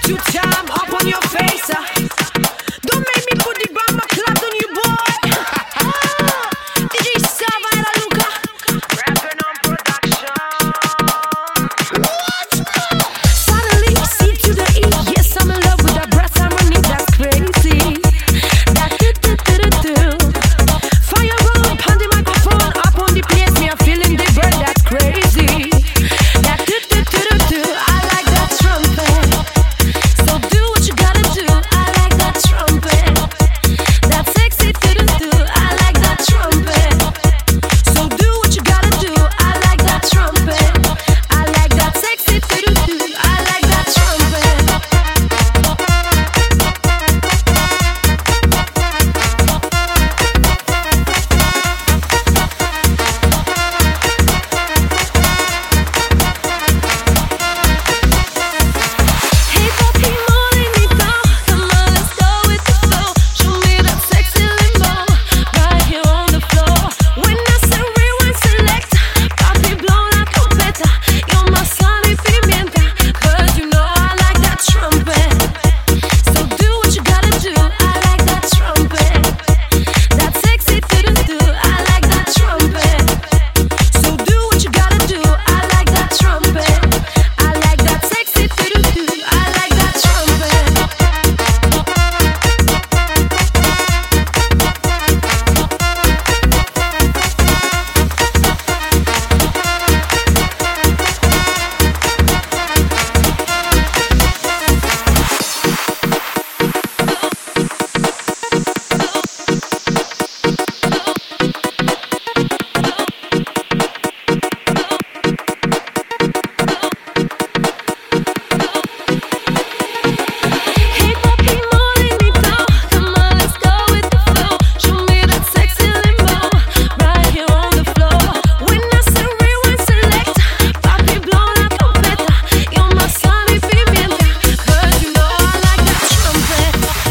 two time up on your face. Don't make me put the bomb clap on you, boy. DJ Sava and Luca rapping on production. What? Suddenly C to the E. Yes, I'm in love with that brass harmony. That's crazy. That do. Fire up on the microphone, up on the place. Me, I'm feeling the burn. That's crazy. That do. I like that trumpet. So do what you gotta do. I like that trumpet. That sexy do. I like that trumpet. So do what you gotta do. I like that trumpet. I like that sexy do. I like that trumpet. Hey papi, morenito, come on, let's go with the flow. Show me that sexy limbo, right here on the floor. When I say rewind, select, papi, blow la trompeta. You're my sal y pimienta, 'cause you know I like that trumpet. So do what you gotta do. I like that trumpet. That sexy do. I like that trumpet. So do what you gotta do. I like that trumpet. I like that sexy do. I like that trumpet. Hey papi, morenito, come on, let's go with the flow. Show me that sexy limbo, right here on the floor. When I say rewind, select, papi, blow la trompeta. You're my sal y pimienta, 'cause you know I like that trumpet.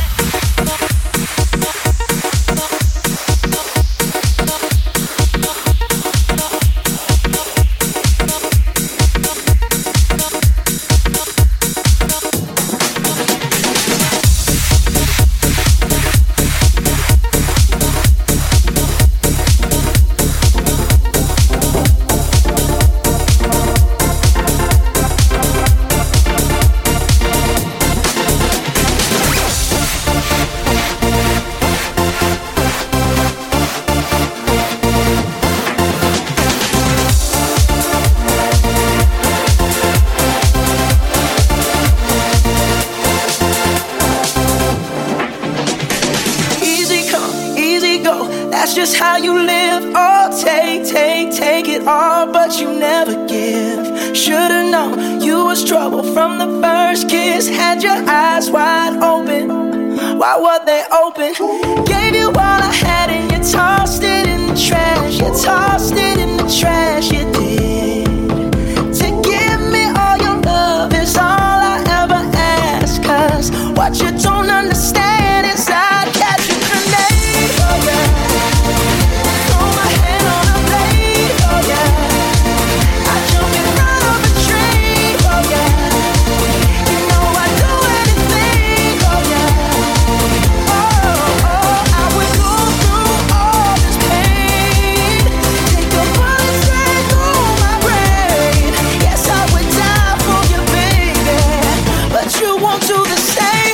Easy come, easy go. That's just how you live. Oh, take it all, but you never give. Should've known you was trouble from the first kiss. Had your eyes wide open. Why were they open? Gave you all I had and you tossed it in the trash. You tossed it in the trash. You did. To give me all your love is all I ever ask. 'Cause what you don't understand is I'd catch a grenade. Oh yeah. Throw my head on a blade. Oh yeah. I jump in front of a train. Oh yeah. You know I'd do anything. Oh yeah. Oh, I would go through all this pain. Take a bullet straight through my brain. Yes, I would die for you, baby. But you won't do the same.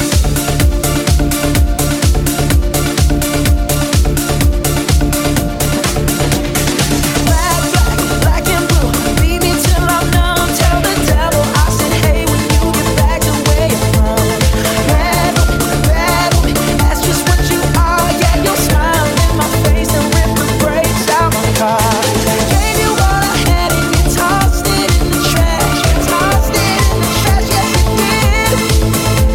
Black and blue, beat me till I'm numb. Tell the devil I said, hey, when you get back to where you're from. Rattle me, that's just what you are. Yeah, your smile in my face and rip the brakes out my car. Gave you all I had and you tossed it in the trash. You tossed it in the trash, yes you did.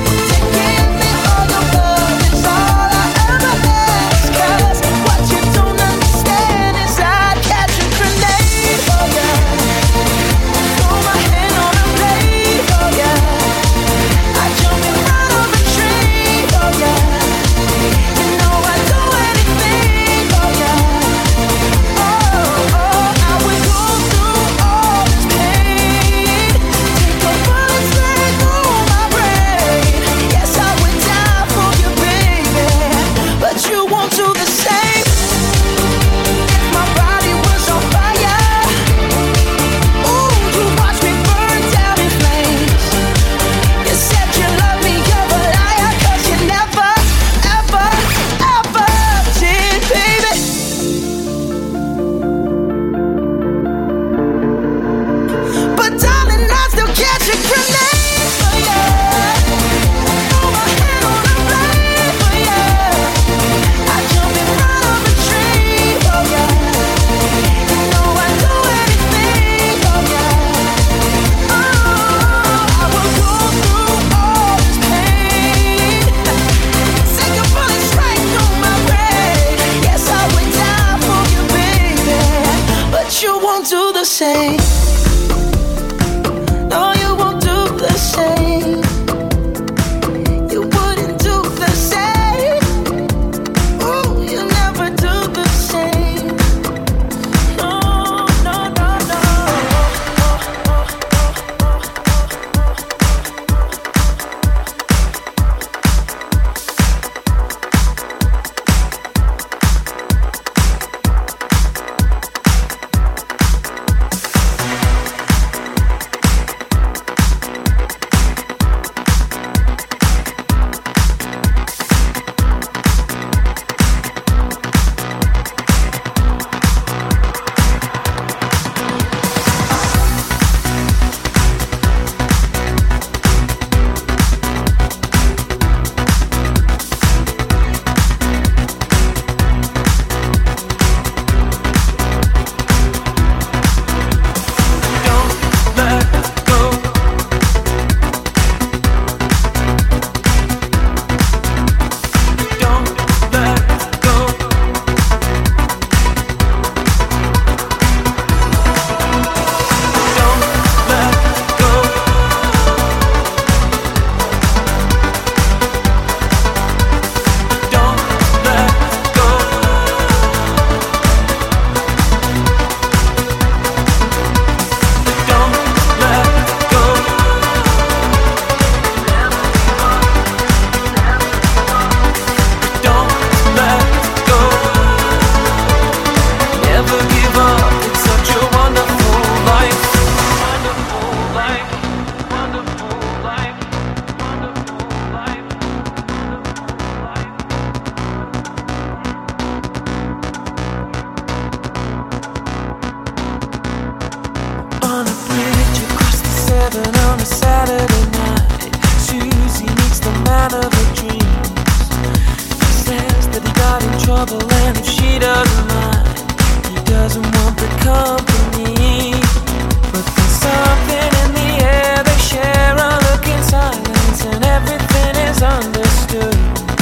out of her dreams. He says that he got in trouble, and if she doesn't mind, he doesn't want the company. But there's something in the air, they share a look in silence, and everything is understood.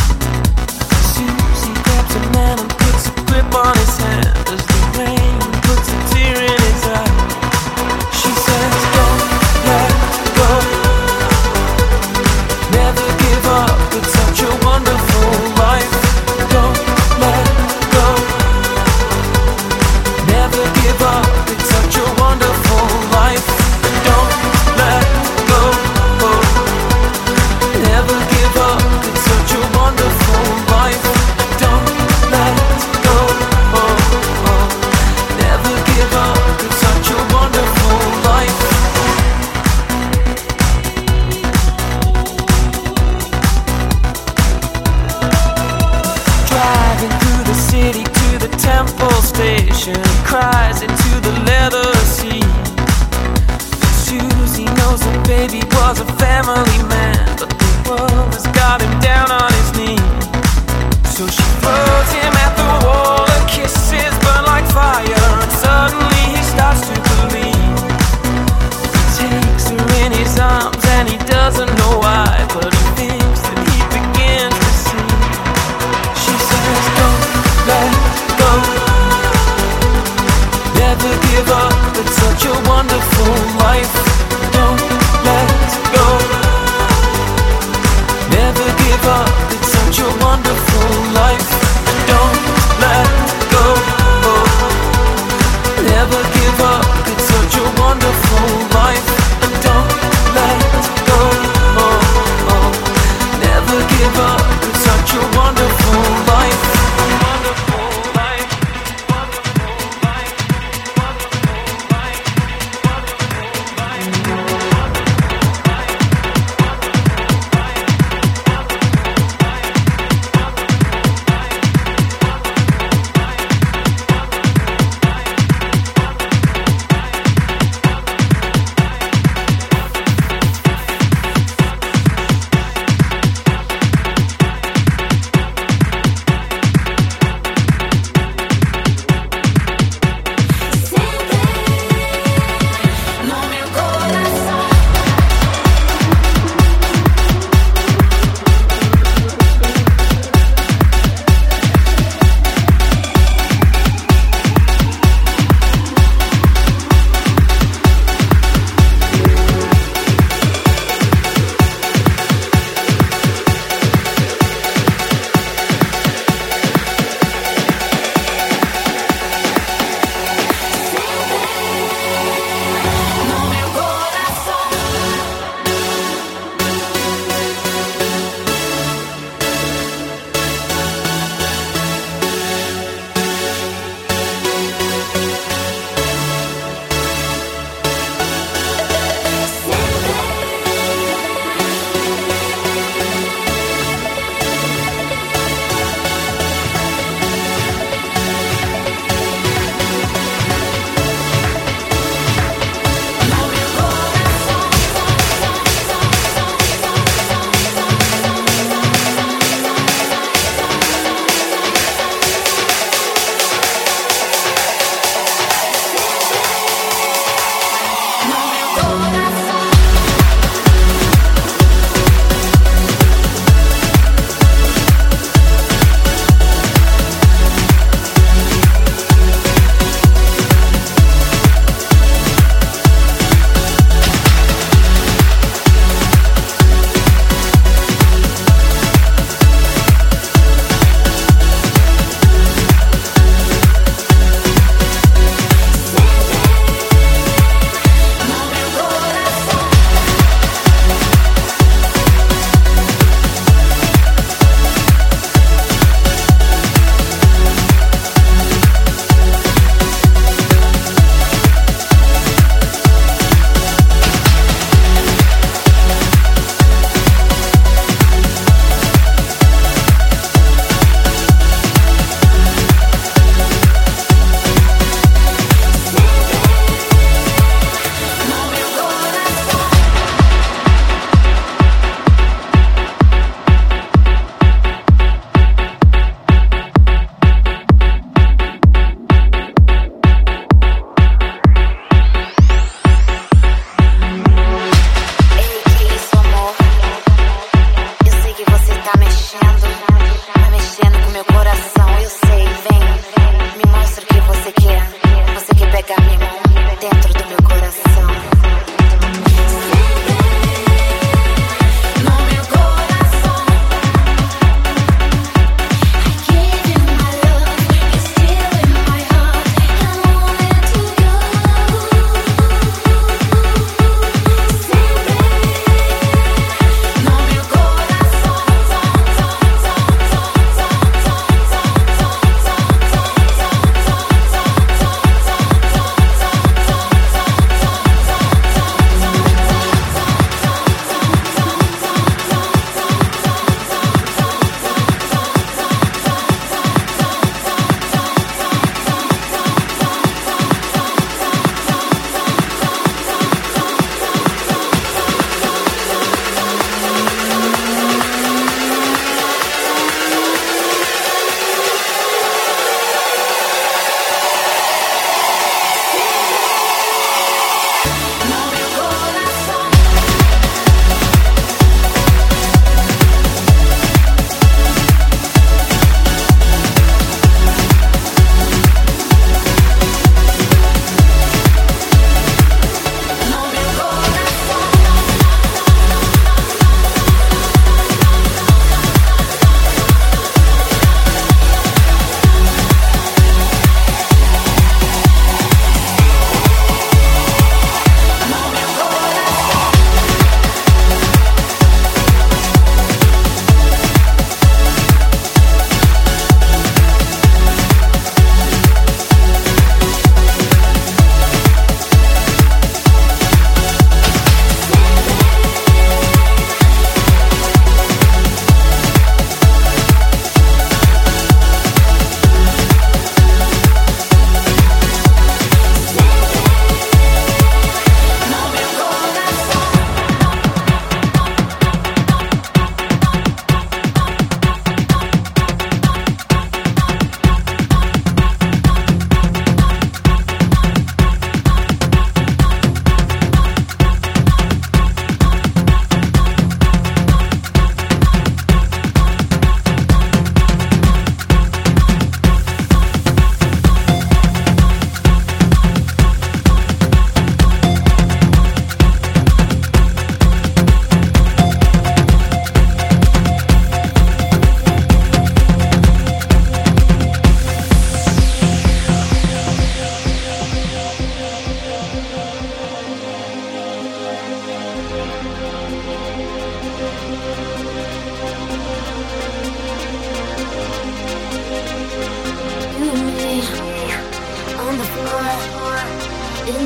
Susie grabs a man and puts a grip on his hand as the rain puts a tear in his eye. She says, don't let go, never give up.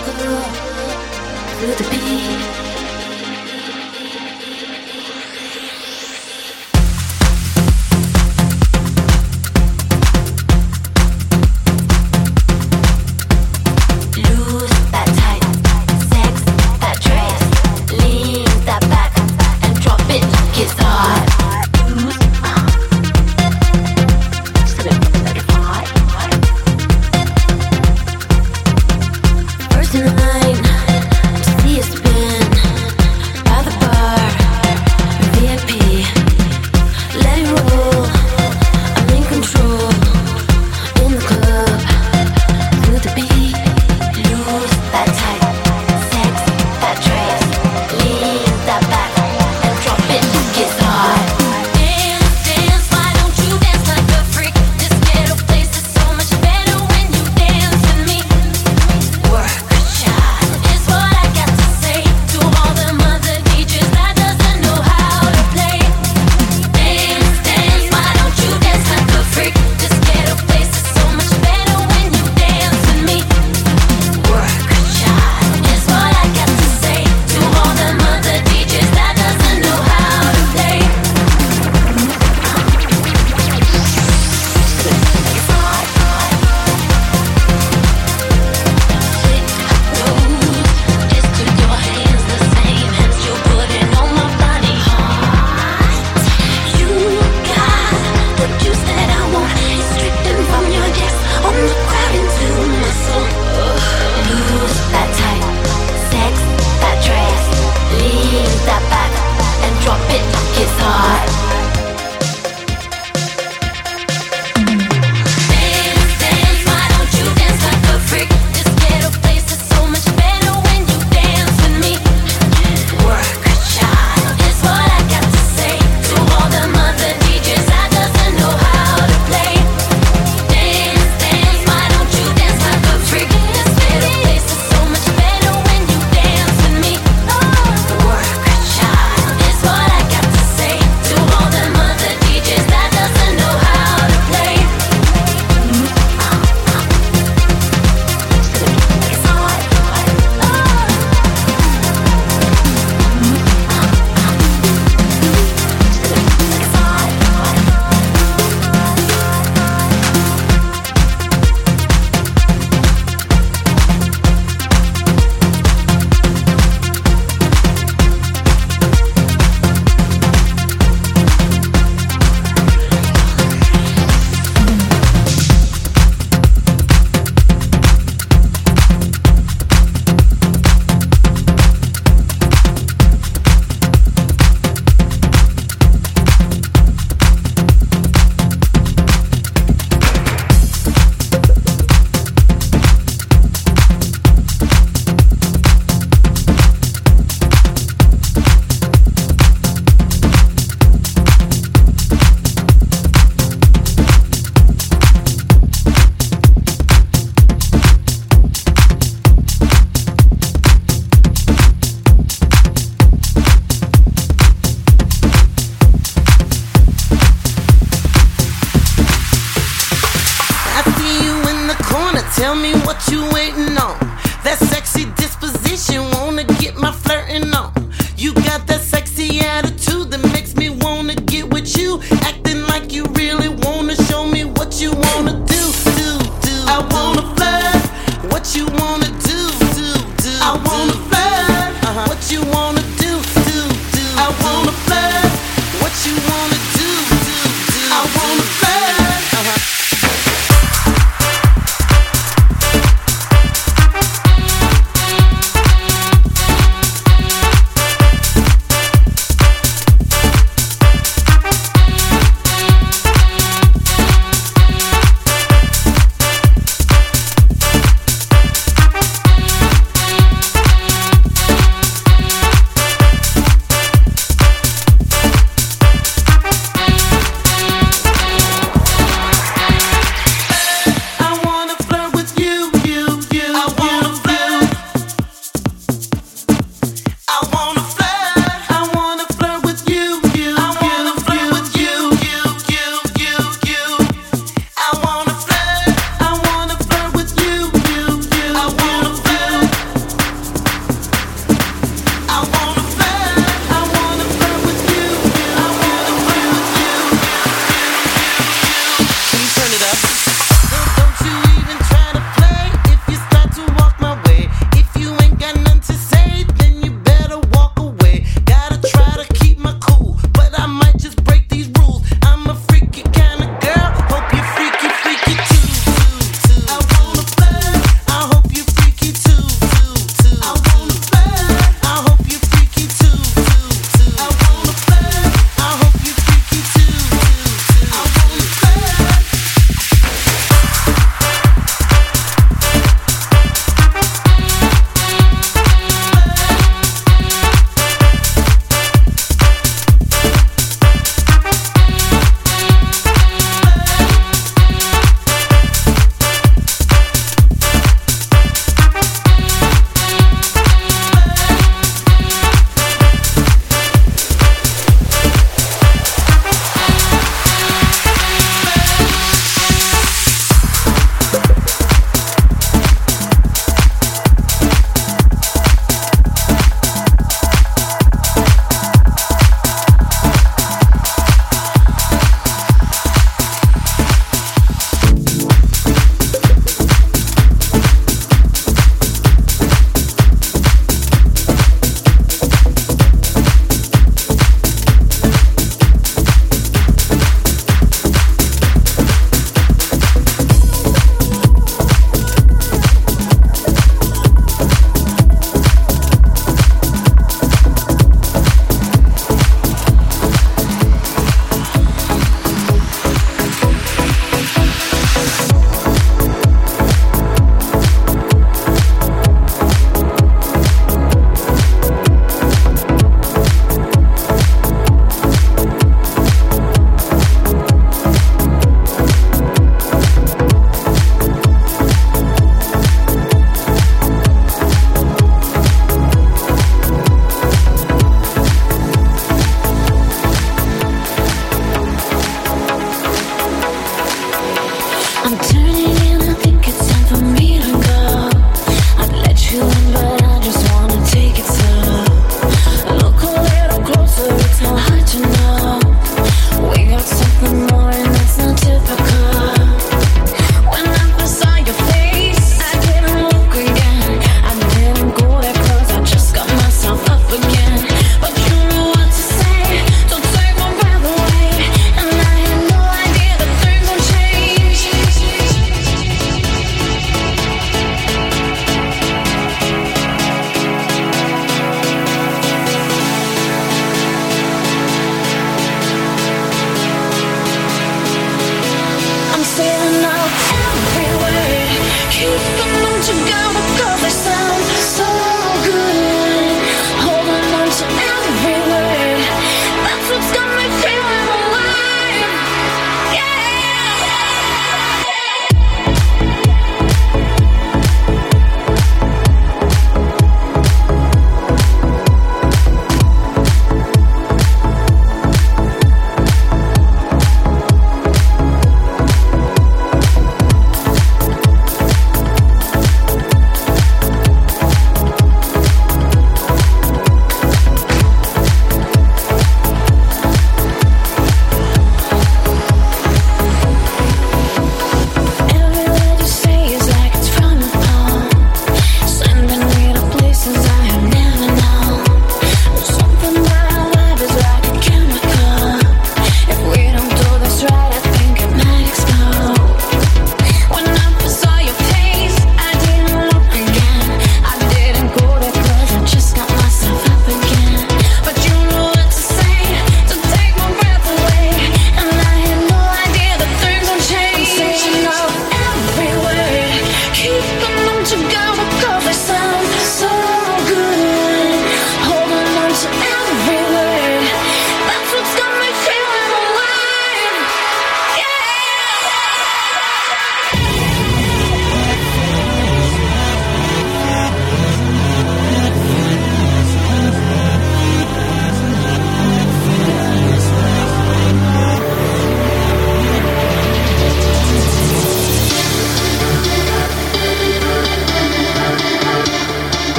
With the beat. Tell me what you waiting on. That sexy disposition, wanna get my flirting on. You got that sexy attitude that makes me wanna get with you. Acting like you really wanna show me what you wanna do. I wanna flirt. What you wanna do? I wanna flirt. What you wanna do? I wanna flirt. What you wanna do? I wanna flirt.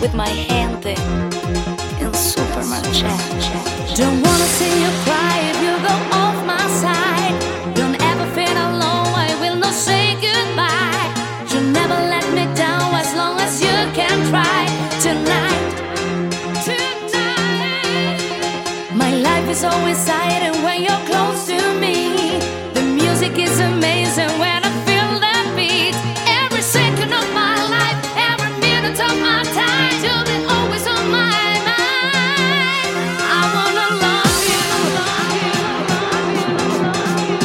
with my gente in Supermarché. Don't wanna see you cry if you go off my side. Don't ever feel alone, I will not say goodbye. You never let me down as long as you can try. Tonight, my life is always silent when you're close to me. The music is amazing when I feel that beat. Every second of my life, every minute of my time, you'll be always on my mind. I wanna love you, love you, love you, love you.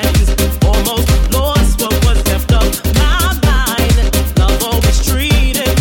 Almost lost what was left of my mind. Love always treated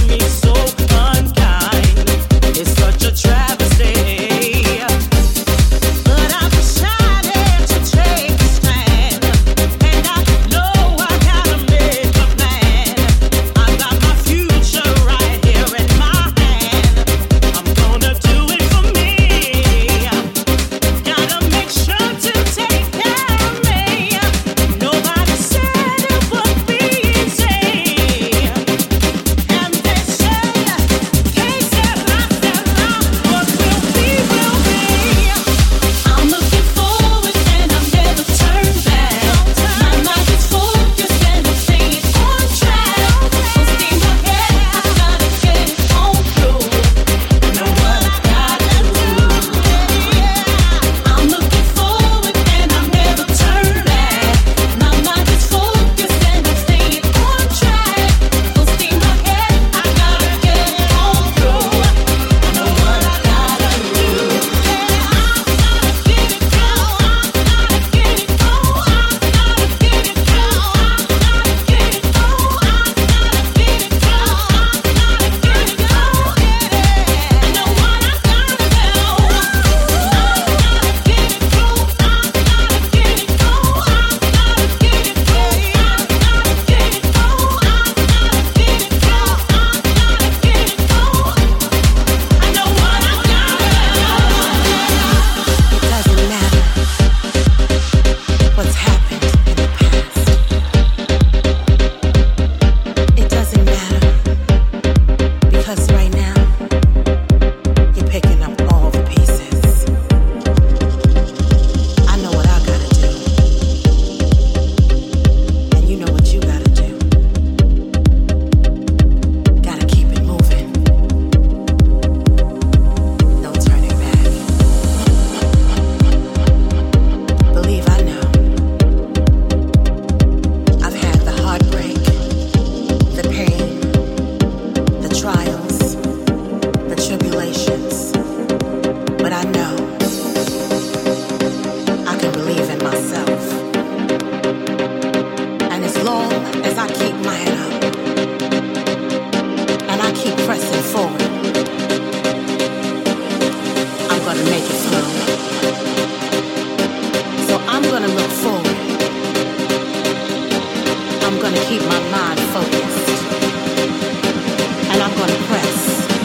my mind focused. And I'm gonna press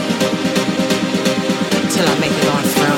till I make it on through.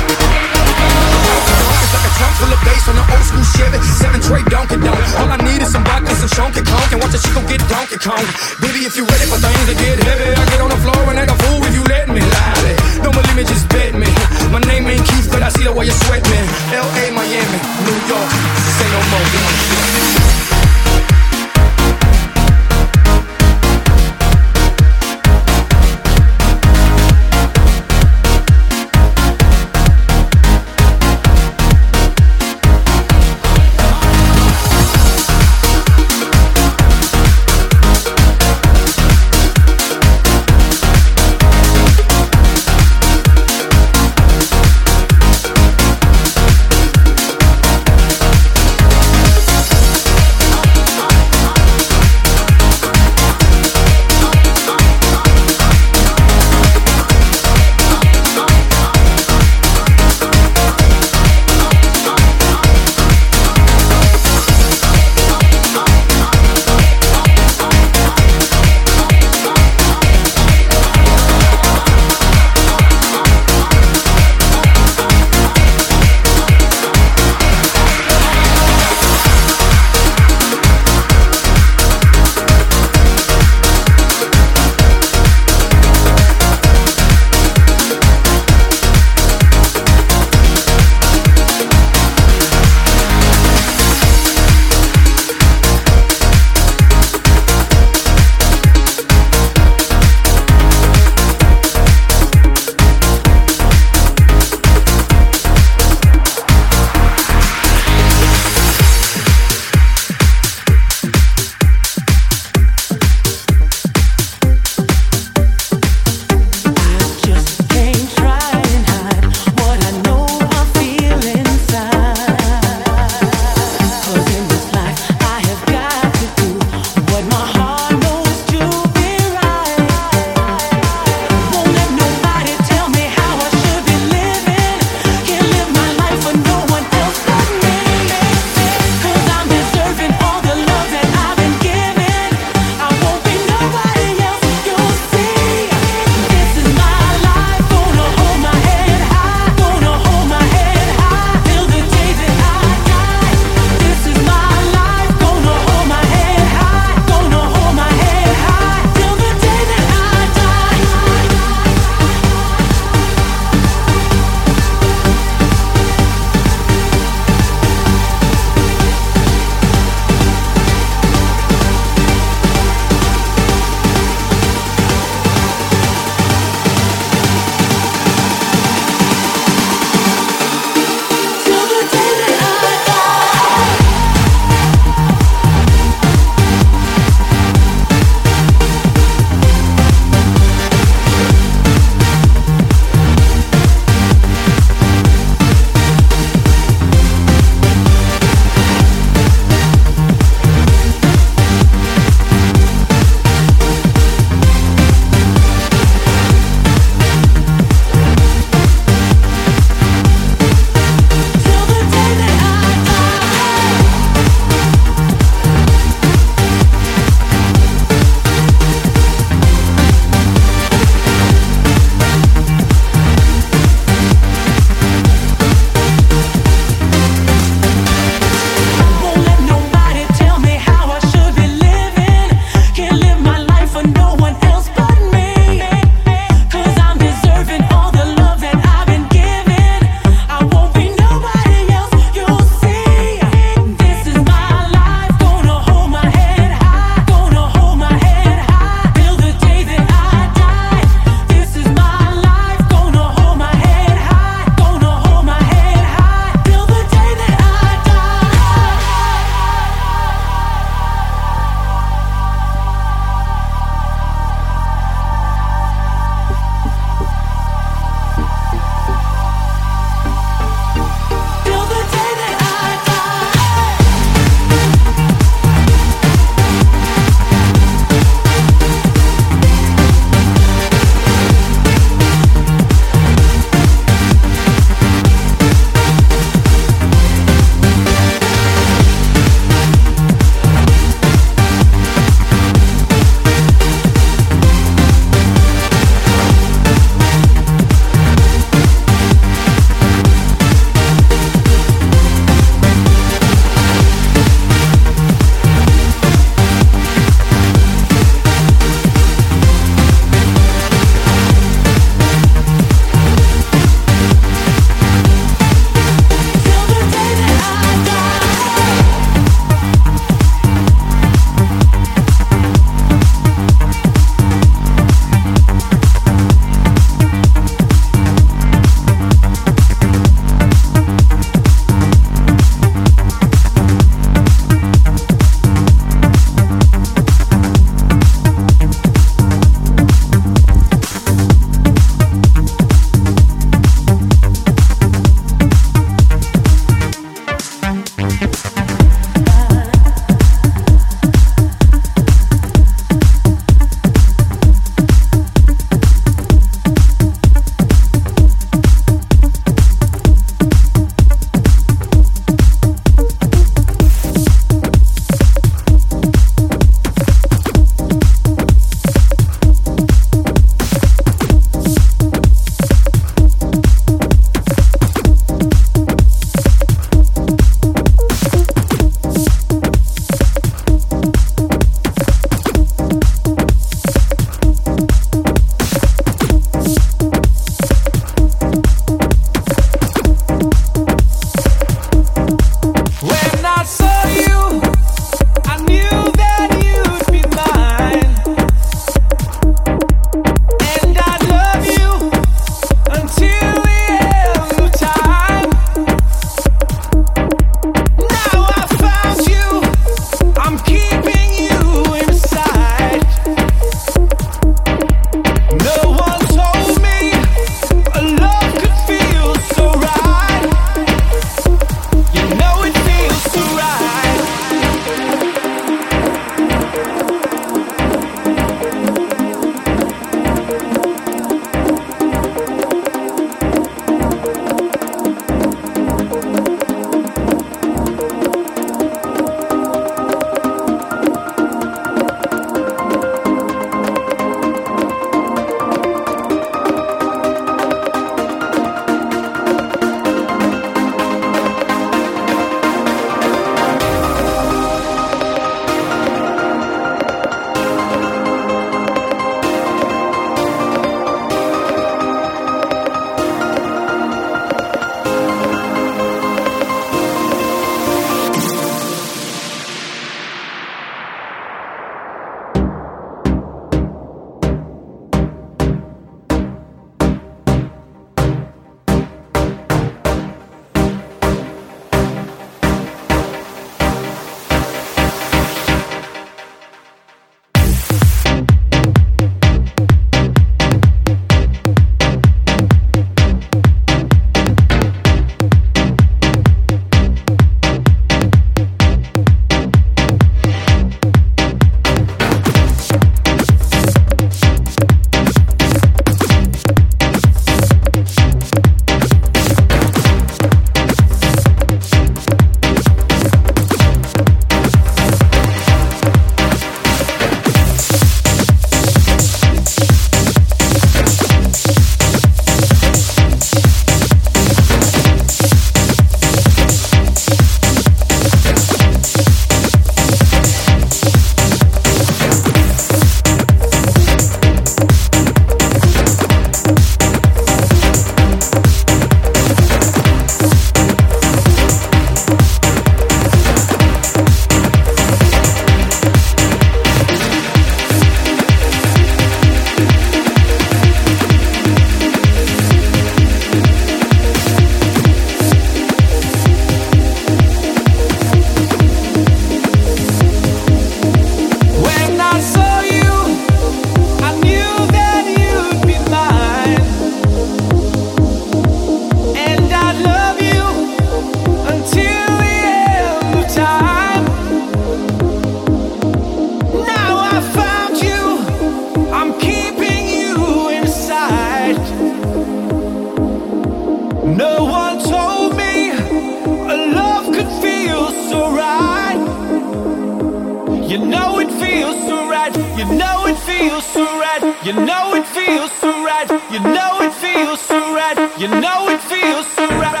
You know it feels so right. You know it feels so right. You know it feels so right.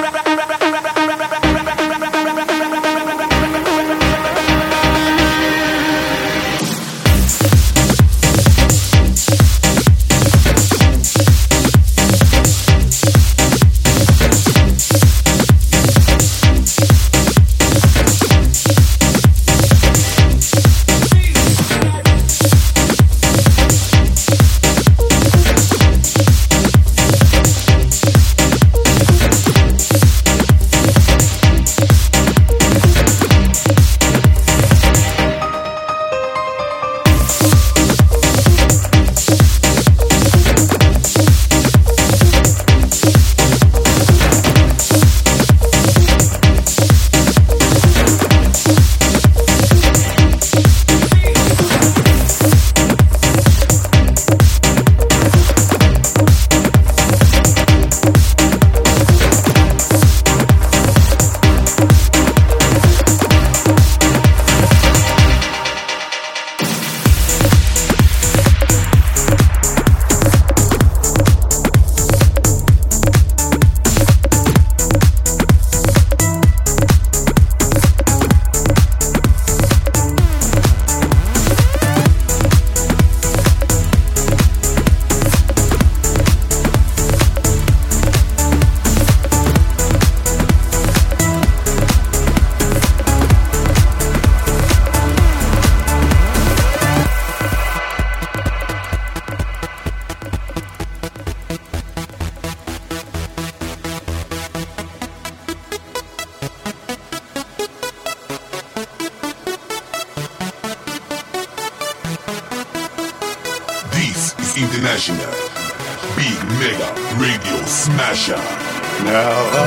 International Big Mega Radio Smasher. Now I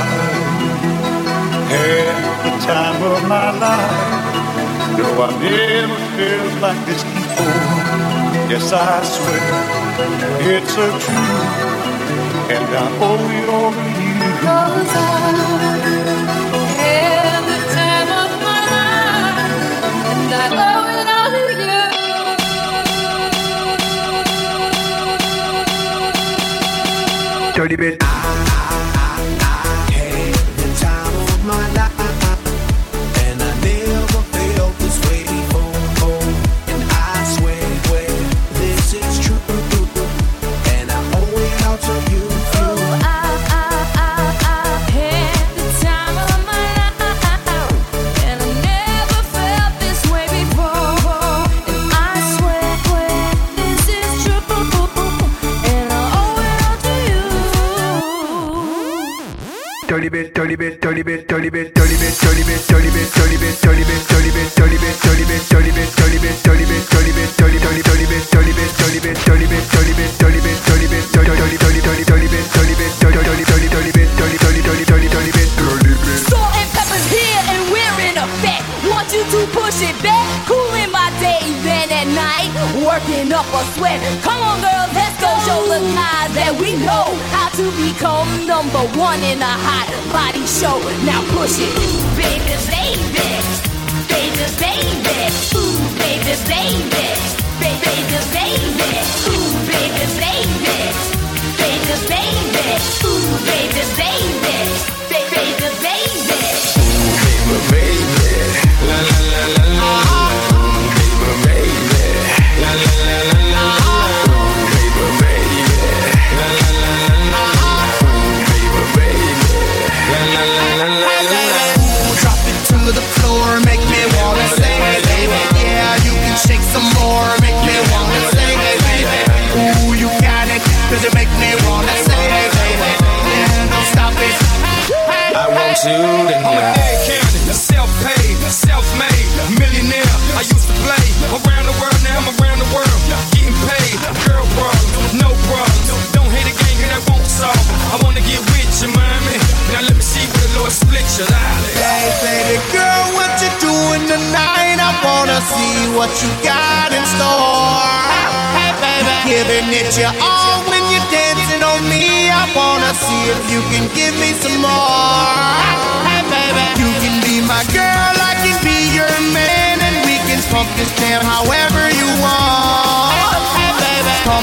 had the time of my life. No, I never felt like this before. Yes, I swear it's a truth, and I owe it all to you. 'Cause I had the time of my life, and I owe it all to you. Dirty bit. I had the time of my life, and I never felt this way before. And I swear this is true, and I owe it all to you. Oh, I had the time of my life, and I never felt this way before. And I swear this is true, and I owe it all to you. Dirty bit, dirty bit, dirty bit, dirty bit, dirty bit, dirty bit, dirty bit, dirty bit, dirty bit, dirty bit, dirty bit, dirty bit, dirty bit, dirty bit, dirty bit, dirty bit, dirty dirty dirty bit, dirty bit, dirty bit, dirty bit, dirty bit, dirty bit, dirty bit, dirty dirty dirty dirty dirty bit, dirty bit, dirty dirty dirty dirty bit, dirty dirty dirty dirty dirty bit, dirty bit. Salt and pepper's here and we're in effect. Want you to push it back, cooling my day, then at night, working up a sweat. Come on, girls, let's go show the guys that we know how to become number one in a hot body show. Now push it, baby, baby, baby, baby, ooh, baby, baby, baby, baby, ooh, baby, baby, baby, baby, ooh, baby, baby, baby, baby. Baby, la la la la la. Baby, la la la la la. Baby, la la la la la. Baby, la la la la la. Drop it to the floor, make me wanna say, baby. Yeah, you can shake some more, make me wanna say, baby. Ooh, you got it, 'cause it make me wanna say, baby. Yeah, don't stop it. I want you to know. Self-paid, self-made, millionaire. I used to play around the world, now I'm around the world, getting paid. Girl problems, no problems. Don't hate a gang, 'cause that won't solve. I wanna get with you, mommy. Now let me see where the Lord split your eye. Hey, baby girl, what you doing tonight? I wanna see what you got in store. Hey, baby, giving it your all when you're dancing on me. I wanna see if you can give me some more. Hey, baby, you can be my girl, I can be your man, and we can pump this jam however you want. Hey, baby, come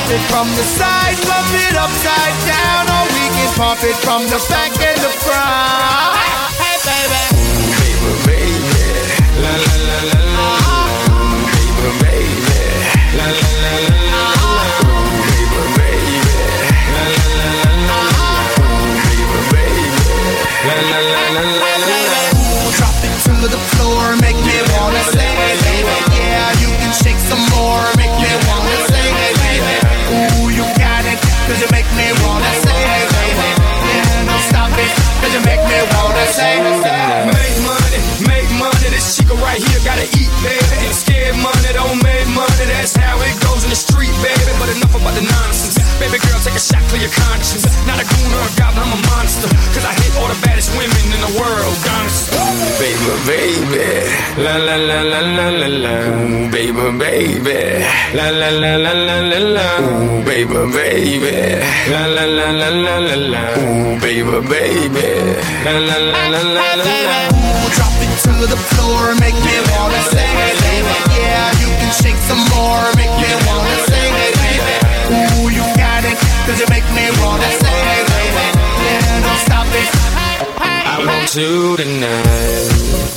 it from the side, pump it upside down, or we can pump it from the back and the front. Hey, baby. Baby, baby. La la la la la. Baby, baby. La la la la la. Baby, baby. La la la la la. Baby, baby. La la la la la. Drop it to the floor, make me wanna say, baby. Yeah, you can shake some more, make me wanna say, baby. Ooh, you got it, 'cause you make me wanna say, baby. Yeah, don't stop it, 'cause you make me wanna say, make money, this chica right here gotta eat, baby. Ain't scared money, don't make money, that's how it goes in the street, baby. But enough about the nonsense, baby girl, take a shot, clear your conscience. Not a goon or a goblin, I'm a monster, 'cause I hit all the baddest women in the world, honest. Baby, baby, la la la la la la la. Ooh, baby, baby, la la la la la la la. Ooh, baby, baby, la la la la la la la. Ooh, baby, baby, la la la la la la la. Ooh, drop it to the floor, make me wanna say, baby. Yeah, you can shake some more, make me wanna say, baby. Ooh, you got it, 'cause you make me wanna say, baby. Yeah, don't stop it. I want you tonight.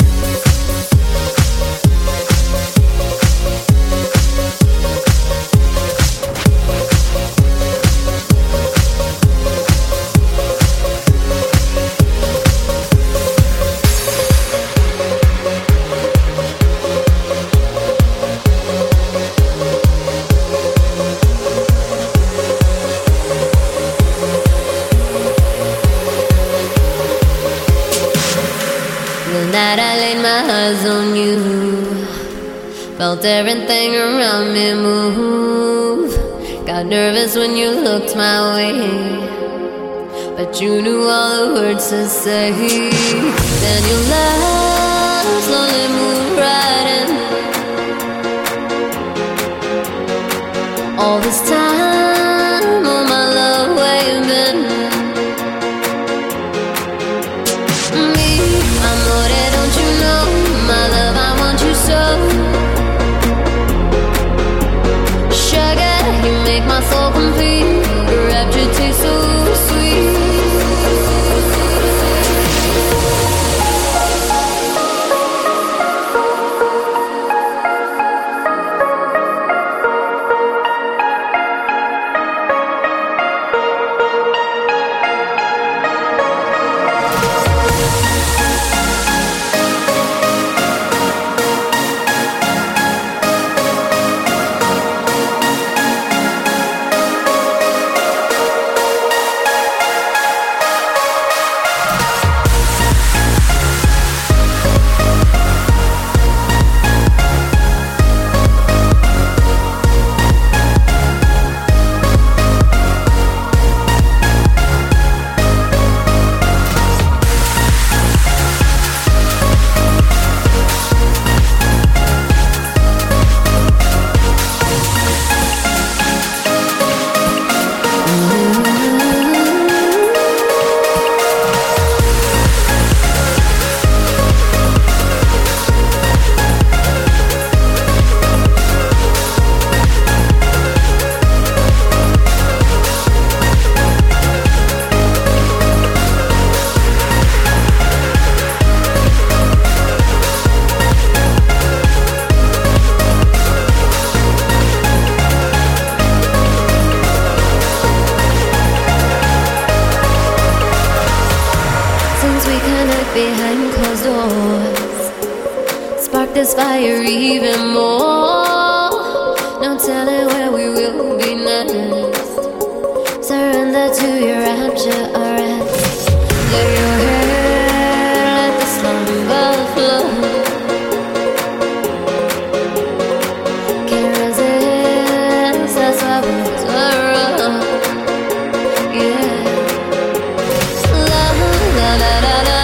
That I laid my eyes on you, felt everything around me move. Got nervous when you looked my way, but you knew all the words to say. Then your love slowly moved right in. All this time, oh my love, where you been? Don't you know, my love, I want you so. Sugar, you make my soul complete. Your rapture tastes so sweet. Behind closed doors, spark this fire even more. No telling where we will be next. Surrender to your rapture, arrest. Lay your head, let the slumber flow. Can't resist, that's why we're thorough. Yeah. La la la la la.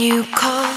you call.